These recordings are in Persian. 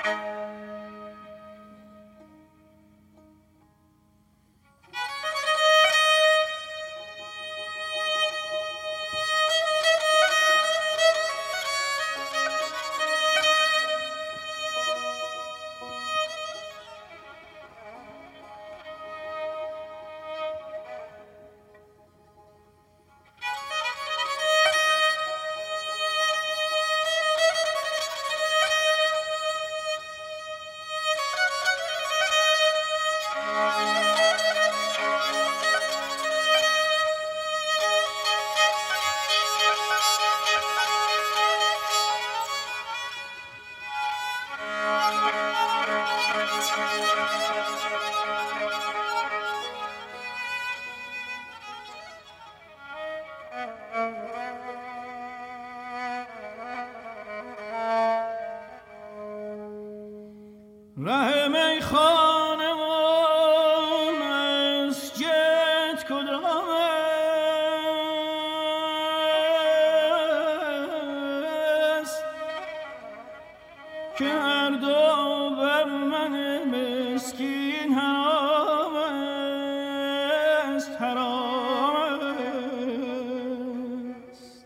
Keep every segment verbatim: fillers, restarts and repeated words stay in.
ره میخانه و مسجد کدام است که هر دو بر من مسکین حرام است حرام است.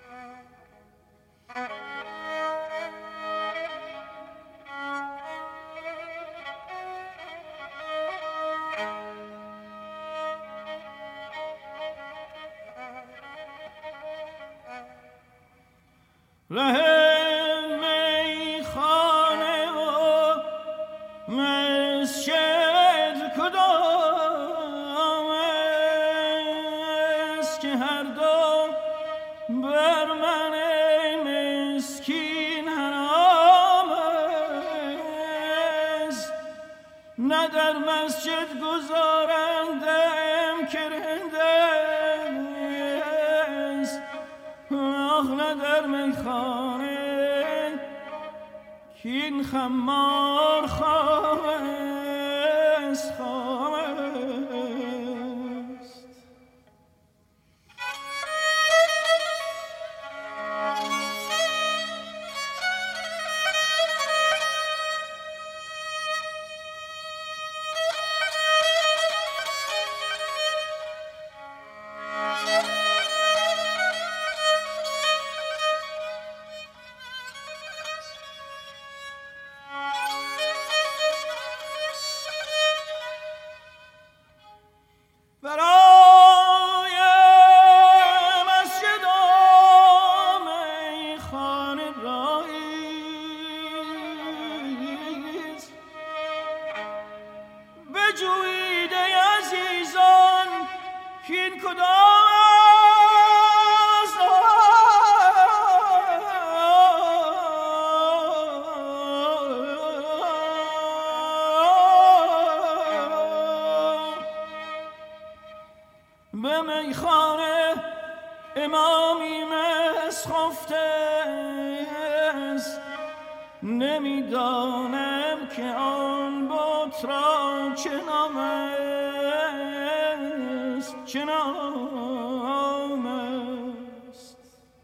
ره میخانه و مسجد کدام است که هر دو بر من مسکین حرام است. نه در مسجد گذارندم که رنده است، آخ نه در میخانه که این خمار خام است خام است. به میخانه امامی مسخفته است، نمیدانم که آن بت را چه نام است چه نام است.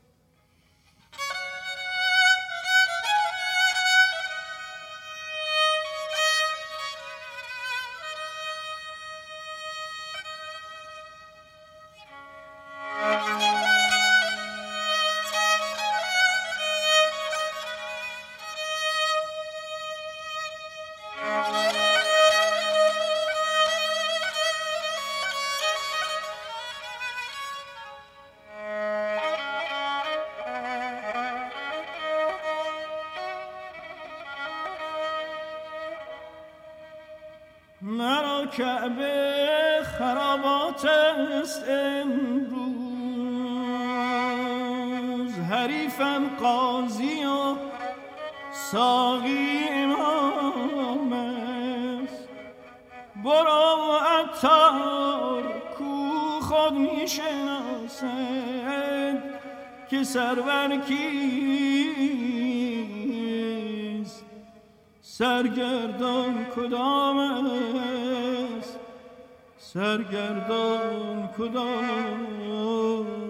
مرا کعبه خرابات است امروز، حریفم قاضی و ساقی امام است. برو عطار کو خود می شناسد که سرور کیست، سرگردان کدام است، سرگردان کدام